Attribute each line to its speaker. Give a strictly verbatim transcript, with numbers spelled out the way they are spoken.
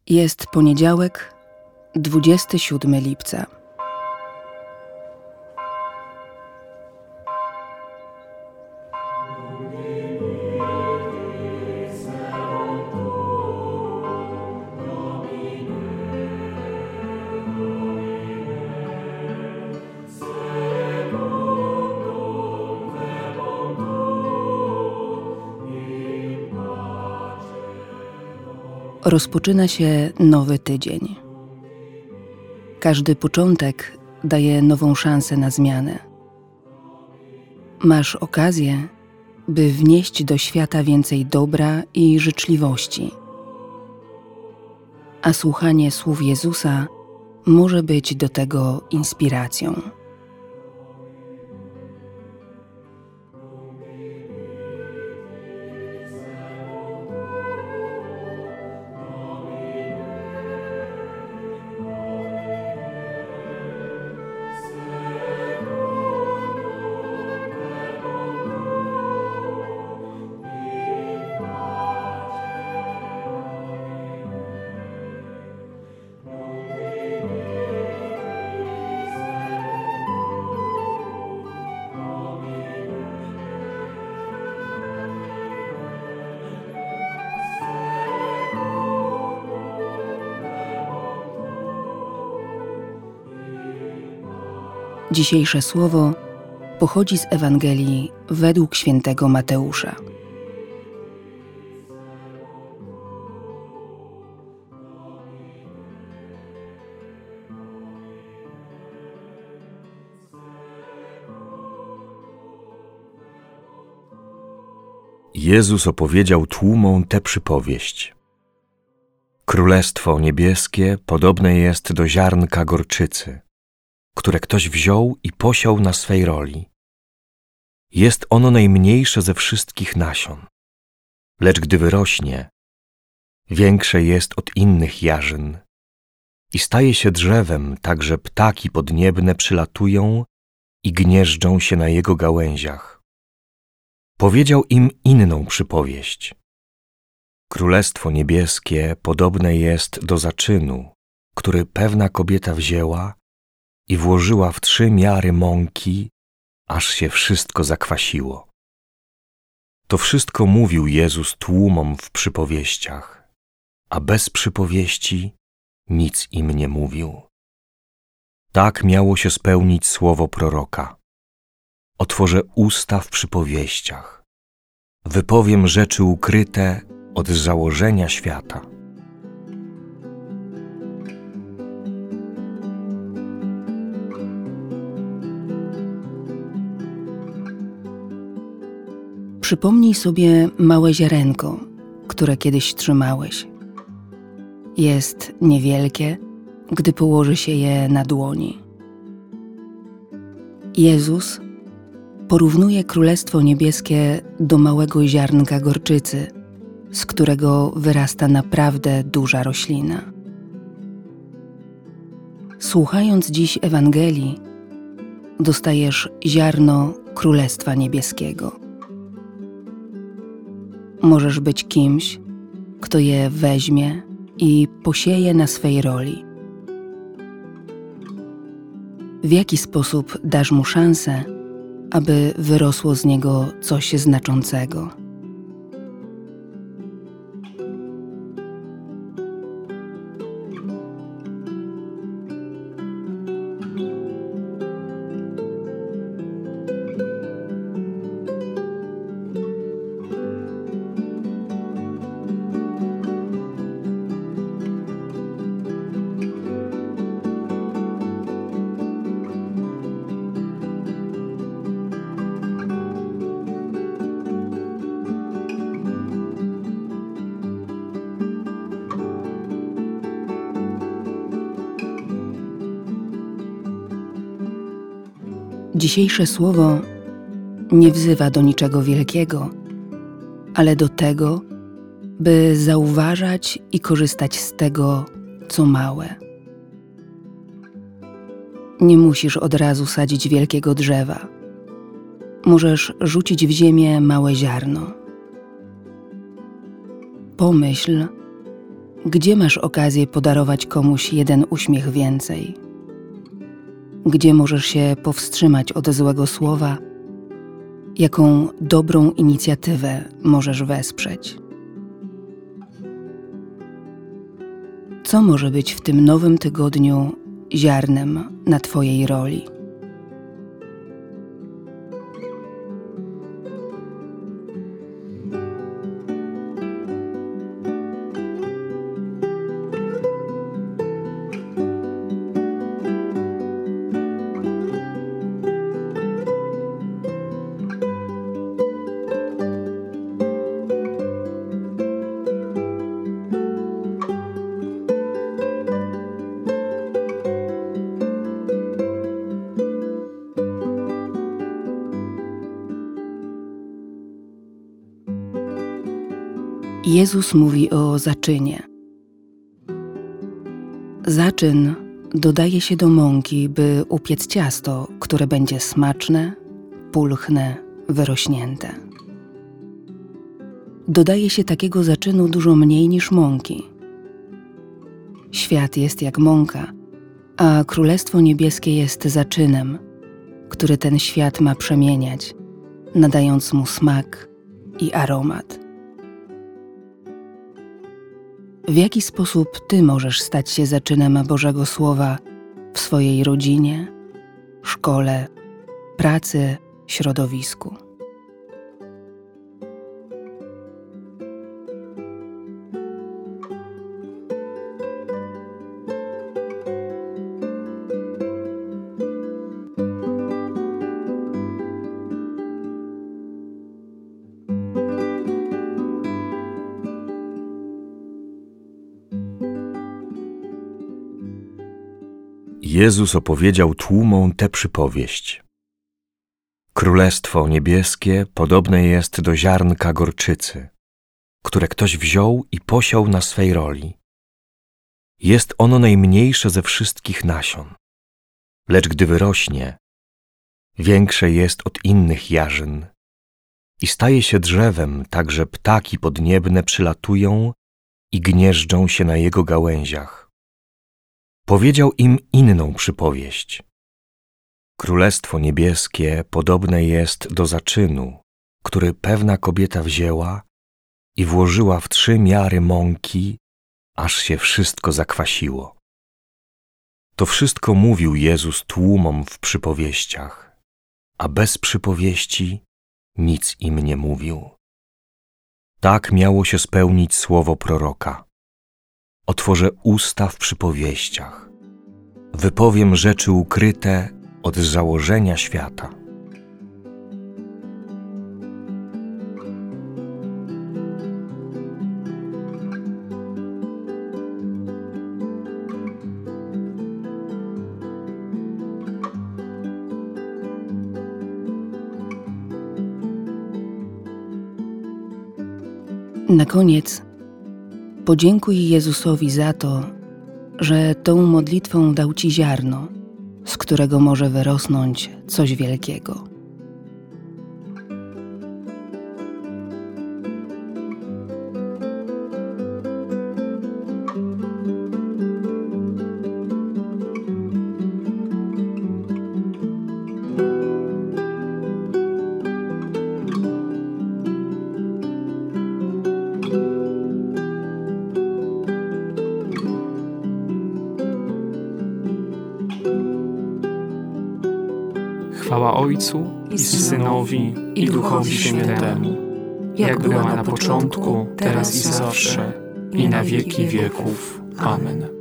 Speaker 1: Jest poniedziałek, dwudziestego siódmego lipca. Rozpoczyna się nowy tydzień. Każdy początek daje nową szansę na zmianę. Masz okazję, by wnieść do świata więcej dobra i życzliwości. A słuchanie słów Jezusa może być do tego inspiracją. Dzisiejsze słowo pochodzi z Ewangelii według świętego Mateusza.
Speaker 2: Jezus opowiedział tłumom tę przypowieść. Królestwo niebieskie podobne jest do ziarnka gorczycy, które ktoś wziął i posiał na swej roli. Jest ono najmniejsze ze wszystkich nasion, lecz gdy wyrośnie, większe jest od innych jarzyn i staje się drzewem, tak że ptaki podniebne przylatują i gnieżdżą się na jego gałęziach. Powiedział im inną przypowieść. Królestwo niebieskie podobne jest do zaczynu, który pewna kobieta wzięła i włożyła w trzy miary mąki, aż się wszystko zakwasiło. To wszystko mówił Jezus tłumom w przypowieściach, a bez przypowieści nic im nie mówił. Tak miało się spełnić słowo proroka. Otworzę usta w przypowieściach. Wypowiem rzeczy ukryte od założenia świata.
Speaker 1: Przypomnij sobie małe ziarenko, które kiedyś trzymałeś. Jest niewielkie, gdy położy się je na dłoni. Jezus porównuje Królestwo Niebieskie do małego ziarnka gorczycy, z którego wyrasta naprawdę duża roślina. Słuchając dziś Ewangelii, dostajesz ziarno Królestwa Niebieskiego. Możesz być kimś, kto je weźmie i posieje na swej roli. W jaki sposób dasz mu szansę, aby wyrosło z niego coś znaczącego? Dzisiejsze słowo nie wzywa do niczego wielkiego, ale do tego, by zauważać i korzystać z tego, co małe. Nie musisz od razu sadzić wielkiego drzewa. Możesz rzucić w ziemię małe ziarno. Pomyśl, Gdzie masz okazję podarować komuś jeden uśmiech więcej? Gdzie możesz się powstrzymać od złego słowa? Jaką dobrą inicjatywę możesz wesprzeć? Co może być w tym nowym tygodniu ziarnem na Twojej roli? Jezus mówi o zaczynie. Zaczyn dodaje się do mąki, by upiec ciasto, które będzie smaczne, pulchne, wyrośnięte. Dodaje się takiego zaczynu dużo mniej niż mąki. Świat jest jak mąka, a Królestwo Niebieskie jest zaczynem, który ten świat ma przemieniać, nadając mu smak i aromat. W jaki sposób Ty możesz stać się zaczynem Bożego Słowa w swojej rodzinie, szkole, pracy, środowisku?
Speaker 2: Jezus opowiedział tłumom tę przypowieść. Królestwo Niebieskie podobne jest do ziarnka gorczycy, które ktoś wziął i posiał na swej roli. Jest ono najmniejsze ze wszystkich nasion, lecz gdy wyrośnie, większe jest od innych jarzyn i staje się drzewem, tak że ptaki podniebne przylatują i gnieżdżą się na jego gałęziach. Powiedział im inną przypowieść. Królestwo Niebieskie podobne jest do zaczynu, który pewna kobieta wzięła i włożyła w trzy miary mąki, aż się wszystko zakwasiło. To wszystko mówił Jezus tłumom w przypowieściach, a bez przypowieści nic im nie mówił. Tak miało się spełnić słowo proroka. Otworzę usta w przypowieściach. Wypowiem rzeczy ukryte od założenia świata.
Speaker 1: Na koniec podziękuj Jezusowi za to, że tą modlitwą dał Ci ziarno, z którego może wyrosnąć coś wielkiego.
Speaker 3: Chwała Ojcu i Synowi i Duchowi Świętemu, jak była na początku, teraz i zawsze, i na wieki wieków. Amen.